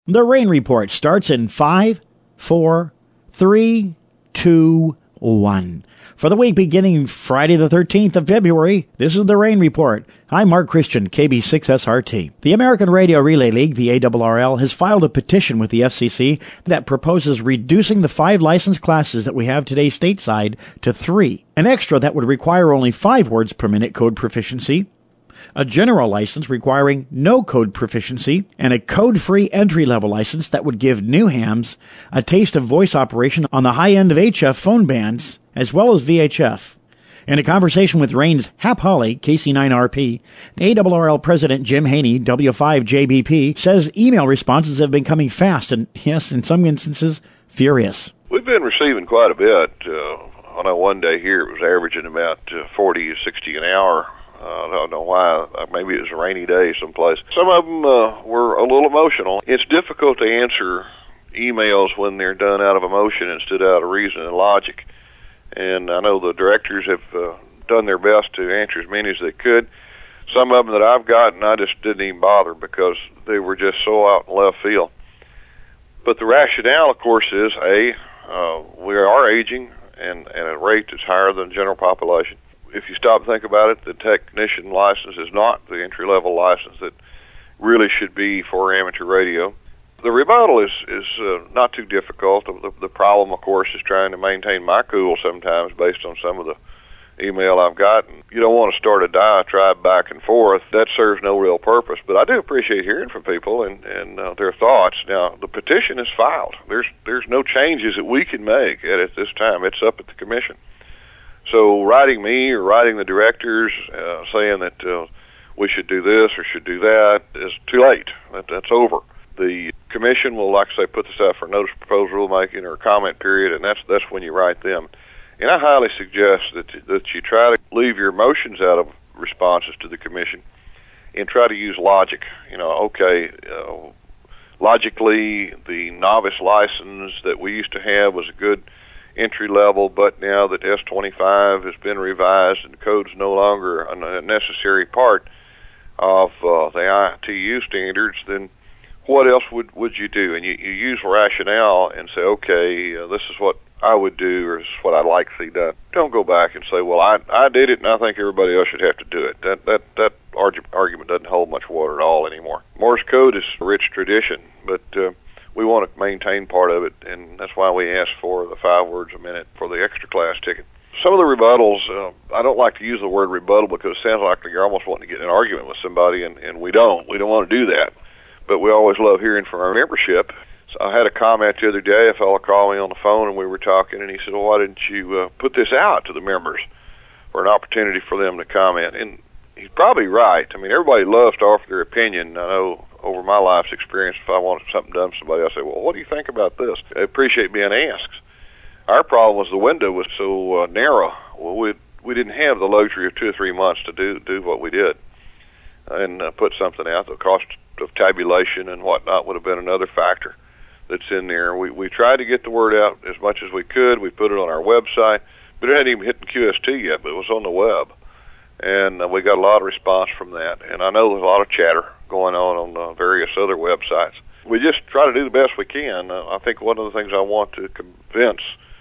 The rain report starts in 5, 4, 3, 2, 1. For the week beginning Friday the 13th of February, this is the Rain Report. I'm Mark Christian, KB6SRT. The American Radio Relay League, the ARRL, has filed a petition with the FCC that proposes reducing the 5 license classes that we have today stateside to 3. An extra that would require only 5 words per minute code proficiency, a general license requiring no code proficiency, and a code-free entry-level license that would give new hams a taste of voice operation on the high end of HF phone bands, as well as VHF. In a conversation with Rain's Hap Holly, KC9RP, the ARRL President Jim Haney, W5JBP, says email responses have been coming fast and, yes, in some instances, furious. We've been receiving quite a bit. I know one day here it was averaging about 40 or 60 an hour. I don't know why. Maybe it was a rainy day someplace. Some of them were a little emotional. It's difficult to answer emails when they're done out of emotion instead of out of reason and logic. And I know the directors have done their best to answer as many as they could. Some of them that I've gotten, I just didn't even bother because they were just so out in left field. But the rationale, of course, is, we are aging and at a rate that's higher than the general population. If you stop and think about it, the technician license is not the entry-level license that really should be for amateur radio. The rebuttal is not too difficult. The problem, of course, is trying to maintain my cool sometimes based on some of the email I've gotten. You don't want to start a diatribe back and forth. That serves no real purpose. But I do appreciate hearing from people and their thoughts. Now, the petition is filed. There's no changes that we can make at this time. It's up at the commission. So writing me or writing the directors saying that we should do this or should do that is too late. That's over. The commission will, like I say, put this out for notice of proposed rulemaking or comment period, and that's when you write them. And I highly suggest that you try to leave your emotions out of responses to the commission and try to use logic. Logically, the novice license that we used to have was a good entry level, but now that S25 has been revised and the code's no longer a necessary part of the ITU standards, then what else would you do? And you use rationale and say, okay, this is what I would do, or this is what I'd like to see done. Don't go back and say, well, I did it and I think everybody else should have to do it. That argument doesn't hold much water at all anymore. Morse code is a rich tradition, but we want to maintain part of it, and that's why we ask for the 5 words a minute for the extra class ticket. Some of the rebuttals, I don't like to use the word rebuttal because it sounds like you're almost wanting to get in an argument with somebody, and we don't. We don't want to do that. But we always love hearing from our membership. So I had a comment the other day. A fellow called me on the phone, and we were talking, and he said, well, why didn't you put this out to the members for an opportunity for them to comment? And he's probably right. I mean, everybody loves to offer their opinion. I know over my life's experience, if I wanted something done for somebody, I say, well, what do you think about this? I appreciate being asked. Our problem was the window was so narrow. Well, we didn't have the luxury of 2 or 3 months to do what we did and put something out. The cost of tabulation and whatnot would have been another factor that's in there. We tried to get the word out as much as we could. We put it on our website, but it hadn't even hit the QST yet, but it was on the web. And we got a lot of response from that. And I know there's a lot of chatter going on various other websites. We just try to do the best we can. I think one of the things I want to convince,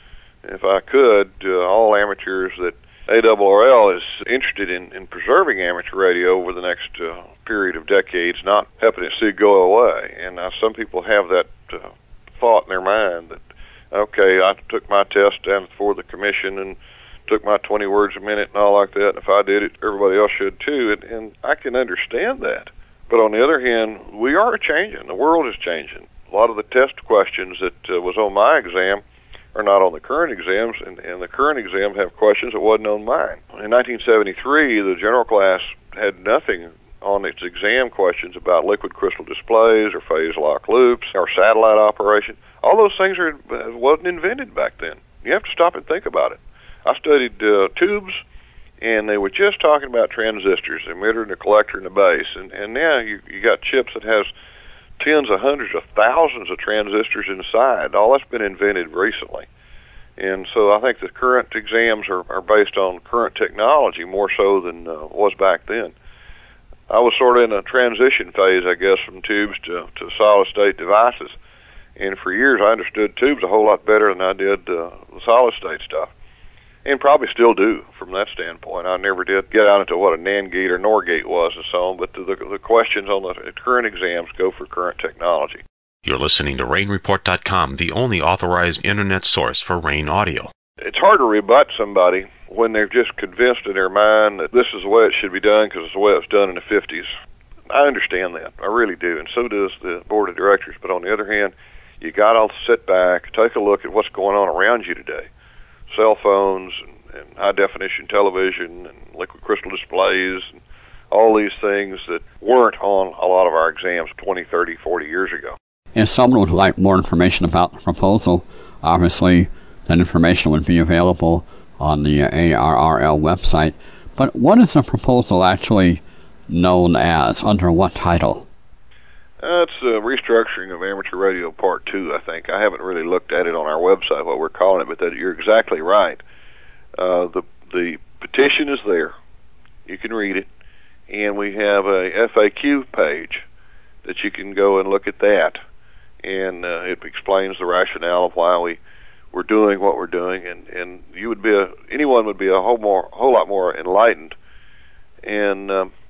if I could, all amateurs that ARRL is interested in preserving amateur radio over the next period of decades, not helping it see it go away. And some people have that thought in their mind that, okay, I took my test down before the commission and took my 20 words a minute and all like that. And if I did it, everybody else should too. And I can understand that. But on the other hand, we are changing. The world is changing. A lot of the test questions that was on my exam are not on the current exams, and the current exam have questions that wasn't on mine. In 1973, the general class had nothing on its exam questions about liquid crystal displays or phase lock loops or satellite operation. All those things wasn't invented back then. You have to stop and think about it. I studied tubes, and they were just talking about transistors, the emitter and the collector and the base. And now you got chips that has tens of hundreds of thousands of transistors inside. All that's been invented recently. And so I think the current exams are based on current technology more so than was back then. I was sort of in a transition phase, I guess, from tubes to solid-state devices. And for years, I understood tubes a whole lot better than I did the solid-state stuff. And probably still do from that standpoint. I never did get out into what a NAND gate or NOR gate was and so on, but the questions on the current exams go for current technology. You're listening to RainReport.com, the only authorized internet source for Rain audio. It's hard to rebut somebody when they're just convinced in their mind that this is the way it should be done because it's the way it was done in the 50s. I understand that. I really do, and so does the board of directors. But on the other hand, you got to sit back, take a look at what's going on around you today. Cell phones and high-definition television and liquid crystal displays and all these things that weren't on a lot of our exams 20, 30, 40 years ago. If someone would like more information about the proposal, obviously that information would be available on the ARRL website. But what is the proposal actually known as? Under what title? It's the restructuring of amateur radio part 2, I think. I haven't really looked at it on our website, what we're calling it, but you're exactly right. The petition is there. You can read it. And we have a FAQ page that you can go and look at that. And it explains the rationale of why we're doing what we're doing. And you would be anyone would be a whole lot more enlightened and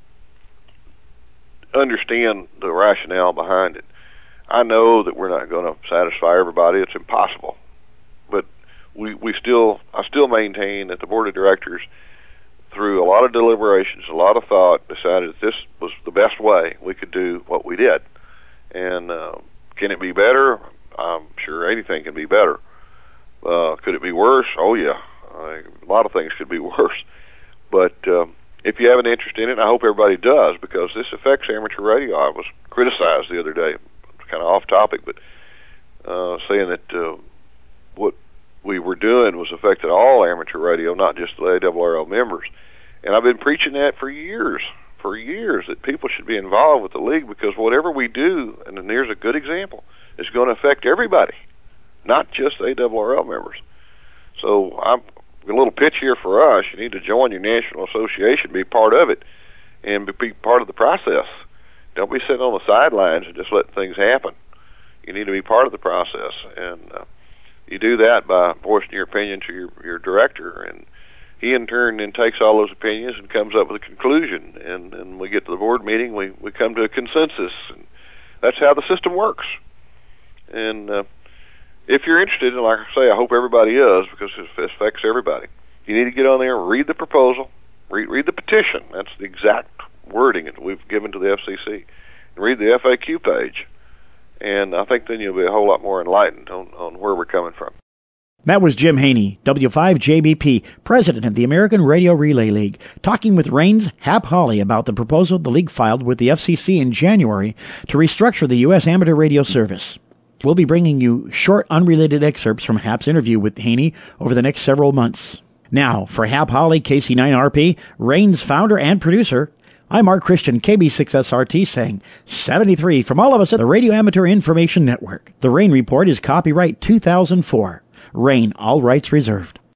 understand the rationale behind it. I know that we're not going to satisfy everybody. It's impossible. But I still maintain that the board of directors, through a lot of deliberations, a lot of thought, decided that this was the best way we could do what we did. And can it be better? I'm sure anything can be better. Could it be worse? Oh, yeah. A lot of things could be worse. But if you have an interest in it, I hope everybody does, because this affects amateur radio. I was criticized the other day, kind of off topic, but saying that what we were doing was affecting all amateur radio, not just the ARRL members. And I've been preaching that for years, that people should be involved with the league, because whatever we do, and then here's a good example, is going to affect everybody, not just ARRL members. So I'm a little pitch here for us. You need to join your national association, be part of it, and be part of the process. Don't be sitting on the sidelines and just letting things happen. You need to be part of the process, and you do that by voicing your opinion to your director, and he in turn then takes all those opinions and comes up with a conclusion, and we get to the board meeting, we come to a consensus, and that's how the system works. And if you're interested, and like I say, I hope everybody is, because it affects everybody, you need to get on there and read the proposal, read the petition. That's the exact wording that we've given to the FCC. And read the FAQ page, and I think then you'll be a whole lot more enlightened on where we're coming from. That was Jim Haney, W5JBP, president of the American Radio Relay League, talking with Rain's Hap Holly about the proposal the league filed with the FCC in January to restructure the U.S. amateur radio service. We'll be bringing you short, unrelated excerpts from Hap's interview with Haney over the next several months. Now, for Hap Holly, KC9RP, Rain's founder and producer, I'm Mark Christian, KB6SRT, saying 73 from all of us at the Radio Amateur Information Network. The Rain Report is copyright 2004. Rain, all rights reserved.